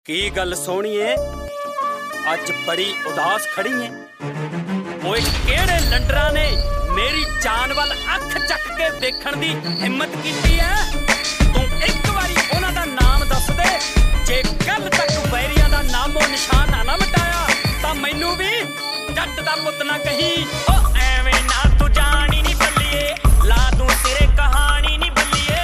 की गल सोहणीए अज बड़ी उदास खड़ी है। ओए केड़े लंडरा ने मेरी जान वाल अख चक के देखण दी हिम्मत कीती है? तू एक बारी उन्हां दा नाम दस दे, जे कल तक बैरियां दा नामो निशान ना मिटाया तां मैनू भी जट दा पुत ना कहीं। ओ एवें ना तू जानी नहीं बल्लिए, ला दूं सिरे कहानी नहीं बल्लिए।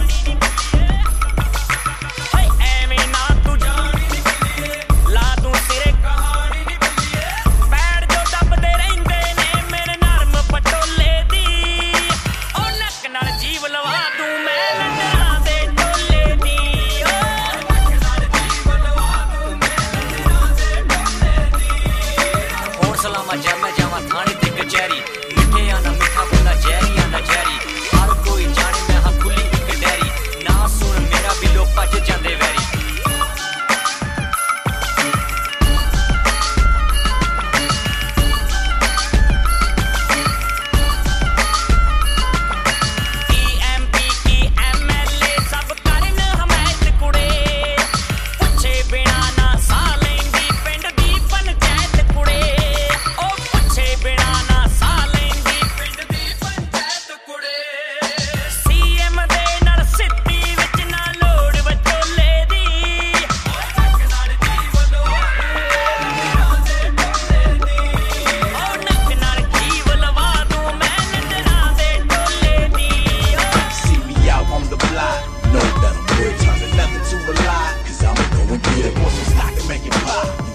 हाय एवें ना तू जानी नहीं बल्लिए, ला दूं सिरे कहानी नहीं बल्लिए। पैर जो दबदे रहिंदे ने मेरे नरम पटोले दी, ओ नक नाल जीव लवा दूं मैं लंडरां दे टोले दी। ओ नक नाल जीव लवा दूं मैं लंडरां दे टोले दी। होण सलामा जब मैं जावां थाने ते कचहरी, मिठे आना मिठा बोला जहरी आना जहरी। हर कोई जाने मैं हाँ खुली एक डैरी, ना सुन मेरा भी लोग भज जांदे वैरी। MP की MLA सब करन हमायत कुड़े, पुछे बिना ना साह लैंदी पिंड दी पंचायत कुड़े। ओ पुछे बिना ना साह लैंदी पिंड दी पंचायत कुड़े। CM दे नाल सिੱਧੀ विच ना लोड़ विचोले दी, नक नाल जीव लवा दूं मैं लंडरां दे टोले दी। ओ नक नाल जीव लवा दूं मैं लंडरां दे टोले दी। See me out on the block, know that I'm good, turn nothing to a lie, cause I'ma go and get it, want some stock and make it pop.